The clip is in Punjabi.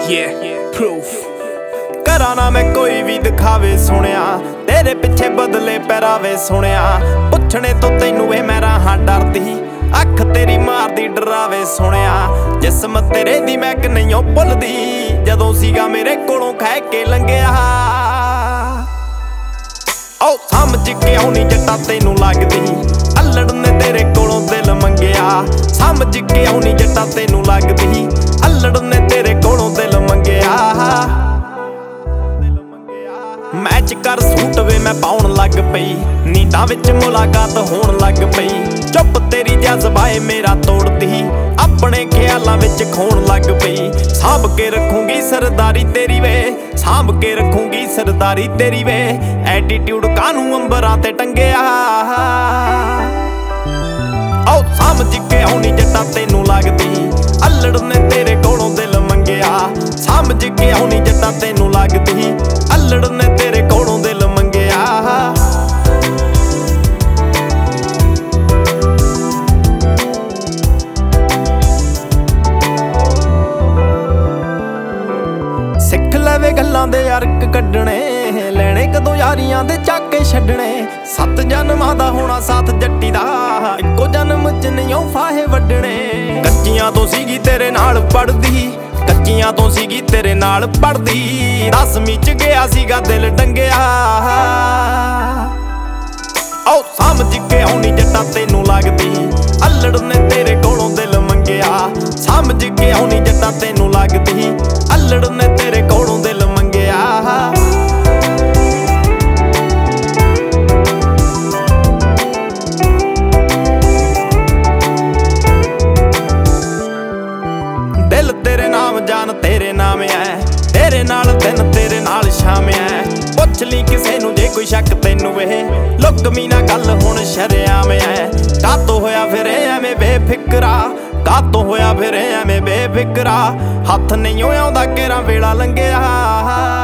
proof ਕਰਾਂ ਨਾ ਮੈਂ ਕੋਈ ਵੀ ਦਿਖਾਵੇ ਸੁਣਿਆ ਤੇਰੇ ਪਿੱਛੇ ਬਦਲੇ ਪਹਿਰਾਵੇ ਸੁਣਿਆ ਪੁੱਛਣੇ ਤੋਂ ਤੈਨੂੰ ਇਹ ਮੈਂ ਰਾਹਾਂ ਡਰਦੀ ਅੱਖ ਤੇਰੀ ਮਾਰਦੀ ਡਰਾਵੇ ਸੁਣਿਆ ਜਿਸਮ ਤੇਰੇ ਦੀ ਮੈਂ ਕਿ ਨਹੀਂ ਓ ਭੁੱਲਦੀ ਜਦੋਂ ਸੀਗਾ ਮੇਰੇ ਕੋਲੋਂ ਖਹਿ ਕੇ ਲੰਘਿਆ ਓ ਸਮਝ ਕਿਉਂ ਨਹੀਂ ਜੱਟਾ ਤੈਨੂੰ ਲੱਗਦੀ ਅਲੜ ਨੇ ਤੇਰੇ ਕੋਲੋਂ ਦਿਲ ਮੰਗਿਆ ਸਮਝ ਕਿਉਂ ਨਹੀਂ ਜੱਟਾ ਤੈਨੂੰ ਲੱਗਦੀ ਅਲੜ ਨੇ ਤੇਰੇ ਕੋਲੋਂ ਦਿਲ ਮੰਗਿਆ ਮੈਚ ਕਰ ਸੂਟ ਵੇ ਮੈਂ ਪਾਉਣ ਲੱਗ ਪਈ ਨੀਂਦਾਂ ਵਿੱਚ ਮੁਲਾਕਾਤ ਹੋਣ ਲੱਗ ਪਈ ਚੁੱਪ ਤੇਰੀ ਜਜ਼ਬਾਏ ਮੇਰਾ ਤੋੜਦੀ ਆਪਣੇ ਖਿਆਲਾਂ ਵਿੱਚ ਖੋਣ ਲੱਗ ਪਈ ਸਾਂਭ ਕੇ ਰੱਖੂੰਗੀ ਸਰਦਾਰੀ ਤੇਰੀ ਵੇ ਸਾਂਭ ਕੇ ਰੱਖੂੰਗੀ ਸਰਦਾਰੀ ਤੇਰੀ ਵੇ ਐਟੀਟਿਊਡ ਕਾਨੂੰ ਅੰਬਰਾਂ ਤੇ ਟੰਗਿਆ ਓ ਸਮਝ ਕੇ ਆਉਣੀ ਜੱਟਾ ਤੈਨੂੰ ਲੱਗਦੀ ਅਲੜ ਨੇ ਤੇਰੇ ਕੋਲੋਂ ਦਿਲ ਮੰਗਿਆ ਸਮਝ ਕੇ ਆਉਣੀ ਜੱਟਾ ਤੈਨੂੰ ਲੱਗਦੀ ਅਲੜ ਨੇ ਤੇਰੇ ਕੋਲੋਂ ਦਿਲ ਮੰਗਿਆ ਸਿੱਖ ਲਵੇ ਗੱਲਾਂ ਦੇ ਅਰਕ ਕੱਢਣੇ ਲੈਣੇ ਕਦੋਂ ਯਾਰੀਆਂ ਦੇ ਚਾਕੇ ਛੱਡਣੇ 7 ਜਨਮਾਂ ਦਾ ਹੋਣਾ ਸਾਥ ਜੱਟੀ ਦਾ ਇੱਕੋ ਜਨਮ ਚ ਨਹੀਂ ਫਾਹੇ ਵੱਢਣੇ ਕੱਚੀਆਂ ਤੋਂ ਸੀਗੀ ਤੇਰੇ ਨਾਲ ਪੜਦੀ ਕੱਚੀਆਂ ਤੋਂ ਸੀਗੀ ਤੇਰੇ ਨਾਲ ਪੜਦੀ 10ਵੀਂ ਚ ਗਿਆ ਸੀਗਾ ਦਿਲ ਡੰਗਿਆ ਓ ਸਮਝ ਕੇ ਆਉਣੀ ਜੱਟਾ ਤੈਨੂੰ ਲੱਗਦੀ ਅਲੜ ਨੇ ਤੇਰੇ ਕੋਲੋਂ ਦਿਲ ਮੰਗਿਆ ਸਮਝ ਕੇ ਆਉਣੀ ਜੱਟਾ ਤੈਨੂੰ ਲੱਗਦੀ ਅਲੜ ਨੇ ਤੇਰੇ ਕੋਲੋਂ ਦਿਲ ਮੰਗਿਆ ਦਿਲ ਤੇਰੇ ਨਾਮ ਜਾਨ ਤੇਰੇ ਨਾਮ ਐ ਤੇਰੇ ਨਾਲ ਦਿਨ ਤੇਰੇ ਨਾਲ ਸ਼ਾਮ ਐ ਪੁੱਛ ਲਈ ਕਿਸੇ ਨੂੰ ਜੇ ਕੋਈ ਸ਼ੱਕ ਤੈਨੂੰ ਇਹ ਲੁਕਮੀ ਨਾ ਗੱਲ ਹੁਣ ਸ਼ਰਿਆਮ ਐ ਕਾਤੋਂ ਹੋਇਆ ਫਿਰ ਐਵੇਂ ਬੇਫਿਕਰਾ ਕਾਤੋਂ ਹੋਇਆ ਫਿਰ ਐਵੇਂ ਬੇਫਿਕਰਾ ਹੱਥ ਨਹੀਂ ਆਉਂਦਾ ਕਿਹੜਾ ਵੇਲਾ ਲੰਘਿਆ